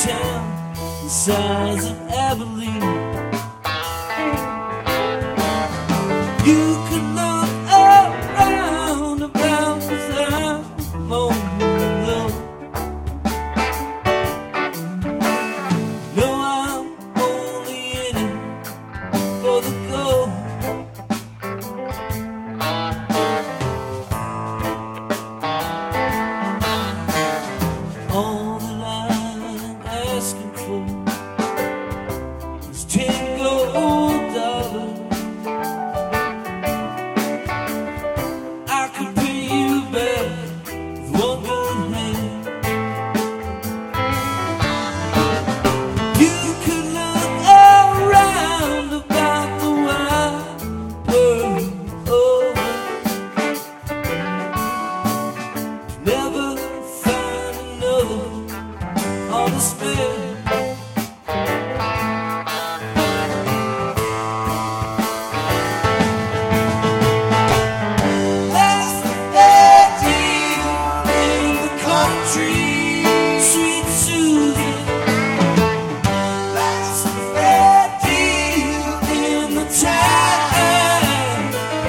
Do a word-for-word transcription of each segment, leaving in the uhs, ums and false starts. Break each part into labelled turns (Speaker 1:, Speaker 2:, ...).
Speaker 1: town the size of Abilene. You could look around about without moaning low. No, I'm only in it for the gold. All that I'm asking for is ten gold dollars. I could pay you back with one good hand. You could look around about the wide world over, never find another on the spare. Sweet Susie, that's a fair deal in the time.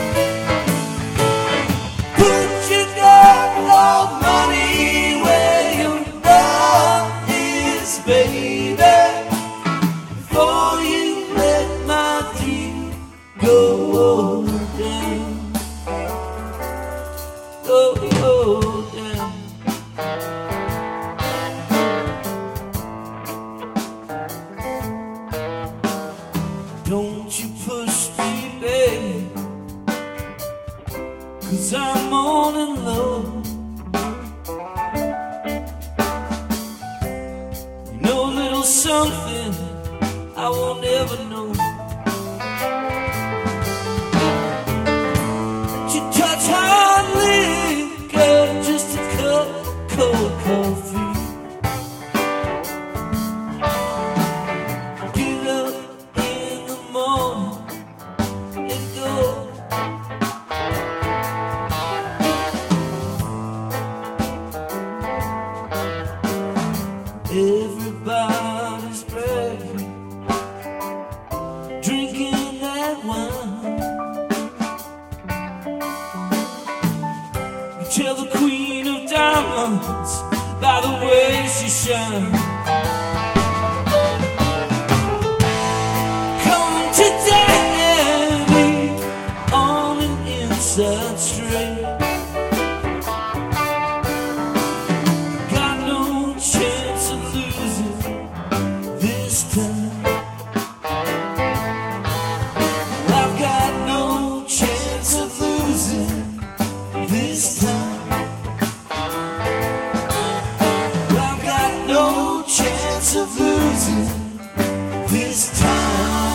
Speaker 1: Put your gold money where your love is, baby, before you let my deal go down, go, go down. Don't you push me, baby, 'cause I'm on in love. You know a little something I won't ever know. You touch hard liquor, just a cup of cold coffee. Get up in the morning and go. Everybody's bragging, drinking that wine. You tell the queen of diamonds by the way she shines. Come to daddy on an inside string. Got no chance of losing this time. I've got no chance of losing this time. I've got no chance of losing this time.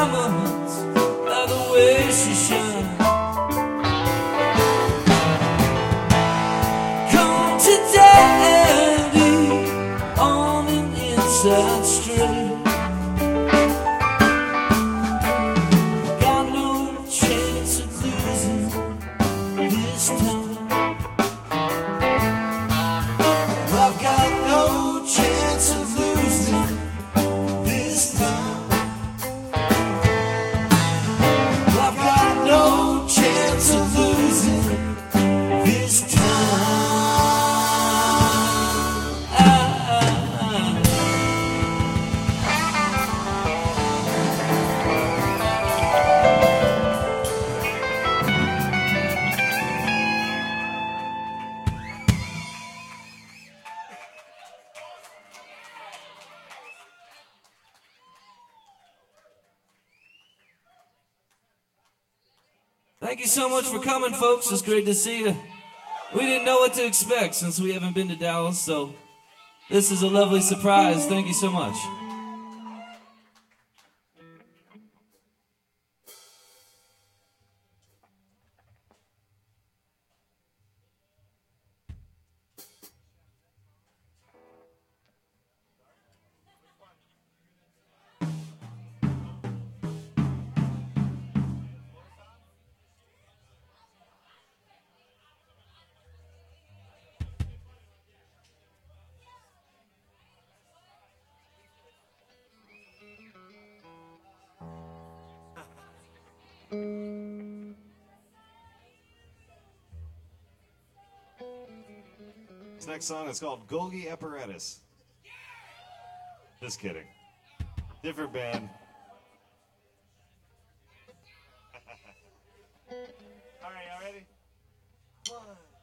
Speaker 1: diamonds are the way she shines. Come to daddy on an inside street. Got no chance of losing this time. I've got no chance of losing this time. I've got no chance of losing this time. Thank you so much for coming, folks. It's great to see you. We didn't know what to expect since we haven't been to Dallas, so this is a lovely surprise. Thank you so much.
Speaker 2: This next song is called Golgi Apparatus. Just kidding. Different band. All right, y'all ready? One.